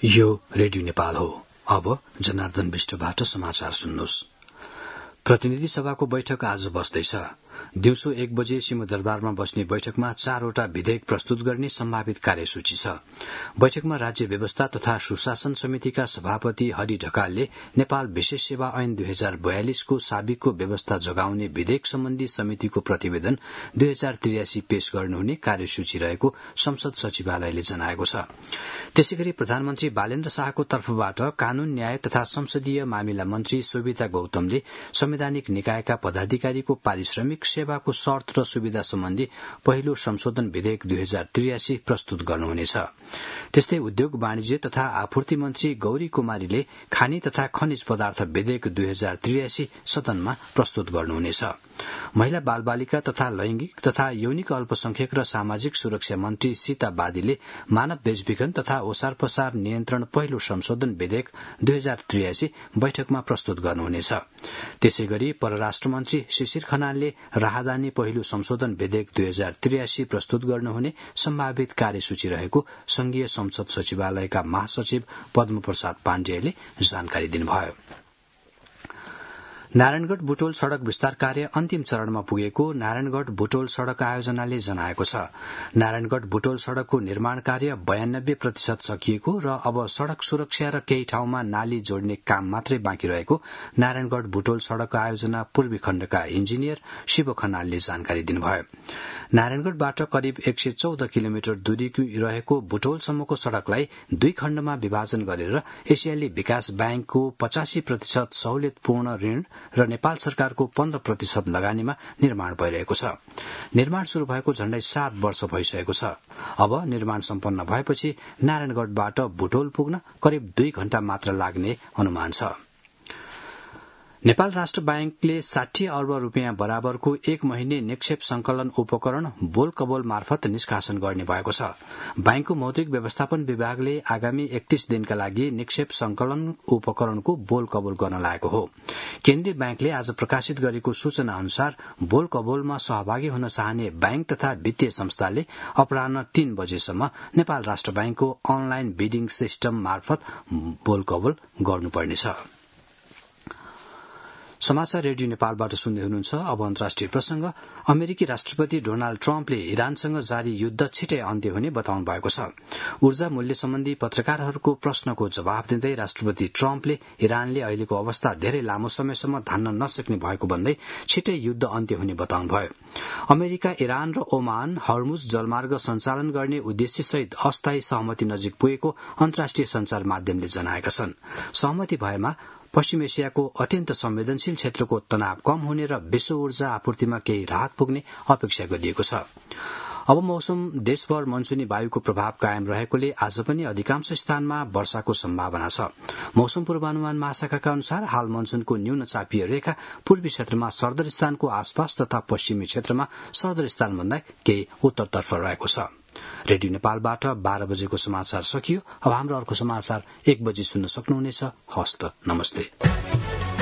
यो रेडियो नेपाल हो। अब जनार्दन विष्टबाट समाचार सुन्नुहोस्। प्रतिनिधि सभाको बैठक आज बस्दैछ। दिउँसो 1 बजे सिंहदरबारमा बस्ने बैठकमा 4वटा विधेयक प्रस्तुत गर्ने सम्भावित कार्यसूची छ। बैठकमा राज्य व्यवस्था तथा सुशासन समितिका सभापति हरि ढकालले नेपाल विशेष सेवा ऐन 2042 को साबिकको व्यवस्था जगाउने विधेयक सम्बन्धी समितिको प्रतिवेदन 2083 पेश गर्नुहुने कार्यसूची रहेको संसद सचिवालयले जनाएको छ। त्यसैगरी प्रधानमन्त्री बालेन्द्र शाहको तर्फबाट कानून न्याय तथा संसदीय मामिला मन्त्री सोभिता गौतमले संवैधानिक निकायका पदाधिकारीको पारिश्रमिक सेवाको शर्त र सुविधा सम्बन्धी पहिलो संशोधन विधेयक 2083 प्रस्तुत गर्नुहुनेछ। त्यस्तै उद्योग वाणिज्य तथा आपूर्ति मन्त्री गौरी कुमारीले खानी तथा खनिज पदार्थ विधेयक 2083 सदनमा प्रस्तुत गर्नुहुनेछ। महिला बालबालिका तथा लैंगिक तथा यौनिक अल्पसंख्यक र सामाजिक सुरक्षा मन्त्री सीता बादीले मानव बेचबिखन तथा ओसार पसार नियन्त्रण पहिलो संशोधन विधेयक 2083 बैठकमा प्रस्तुत गर्नुहुनेछ। त्यसैगरी परराष्ट्र मन्त्री शिशिर खनालले राहदानी पहिलो संशोधन विधेयक 2083 प्रस्तुत गर्नुहुने सम्भावित कार्यसूची रहेको संघीय संसद सचिवालयका महासचिव पद्मप्रसाद पाण्डेयले जानकारी दिनुभयो। नारायणगढ़ बुटोल सड़क विस्तार कार्य अन्तिम चरणमा पुगेको नारायणगढ़ बुटोल सड़क आयोजनाले जनाएको छ। नारायणगढ़ बुटोल सड़कको निर्माण कार्य 92% सकिएको र अब सड़क सुरक्षा र केही ठाउँमा नाली जोड्ने काम मात्रै बाँकी रहेको नारायणगढ़ बुटोल सड़क आयोजना पूर्वी खण्डका इन्जिनियर शिव खनालले जानकारी दिनुभयो। नारायणगढ़बाट करिब 114 किलोमिटर दूरी रहेको बुटोलसम्मको सड़कलाई 2 खण्डमा विभाजन गरेर एसियाली विकास बैंकको 85% सहुलियतपूर्ण ऋण र नेपाल सरकारको 15% लगानीमा निर्माण भइरहेको छ। निर्माण शुरू भएको झण्डै 7 वर्ष भइसकेको छ। अब निर्माण सम्पन्न भएपछि नारायणगढ़बाट बुटोल पुग्न करिब 2 घण्टा मात्र लाग्ने अनुमान छ। नेपाल राष्ट्र बैंकले 60 अर्ब रुपियाँ बराबरको 1 महिने निक्षेप संकलन उपकरण बोल कबोल मार्फत निष्कासन गर्ने भएको छ। बैंकको मौद्रिक व्यवस्थापन विभागले आगामी 31 दिनका लागि निक्षेप संकलन उपकरणको बोल कबोल गर्न लागेको हो। केन्द्रीय बैंकले आज प्रकाशित गरेको सूचना अनुसार बोल कबोलमा सहभागी हुन चाहने बैंक तथा वित्तीय संस्थाले अपराह्न 3 बजेसम्म नेपाल राष्ट्र बैंकको अनलाइन बिडिङ सिस्टम मार्फत बोल कबोल गर्नुपर्नेछ। समाचार रेडियो नेपालबाट सुन्दै हुनुहुन्छ। अब अन्तर्राष्ट्रिय प्रसंग। अमेरिकी राष्ट्रपति डोनाल्ड ट्रम्पले इरानसँग जारी युद्ध छिटै अन्त्य हुने बताउनु भएको छ। ऊर्जा मूल्य सम्बन्धी पत्रकारहरूको प्रश्नको जवाब दिँदै राष्ट्रपति ट्रम्पले इरानले अहिलेको अवस्था धेरै लामो समयसम्म धान्न नसक्ने भएको भन्दै छिटै युद्ध अन्त्य हुने बताउनुभयो। अमेरिका, इरान र ओमान हर्मुज जलमार्ग सञ्चालन गर्ने उद्देश्यसहित अस्थायी सहमति नजिक पुगेको अन्तर्राष्ट्रिय संचार माध्यमले जनाएका छन्। सहमति भएमा पश्चिम एसियाको अत्यन्त संवेदनशील क्षेत्रको तनाव कम हुने र विश्व ऊर्जा आपूर्तिमा केही राहत पुग्ने अपेक्षा गरिएको छ। अब मौसम। देशभर मनसुनी वायुको प्रभाव कायम रहेकोले आज पनि अधिकांश स्थानमा वर्षाको सम्भावना छ। मौसम पूर्वानुमान महाशाखाका अनुसार हाल मनसुनको न्यून चापिय रेखा पूर्वी क्षेत्रमा सरदर स्थानको आसपास तथा पश्चिमी क्षेत्रमा सरदर स्थानभन्दा केही उत्तरतर्फ रहेको छ। रेडियो नेपालबाट 12 बजेको समाचार सकियो। अब हाम्रो अर्को समाचार 1 बजे सुन्न सक्नुहुनेछ। हस्त नमस्ते।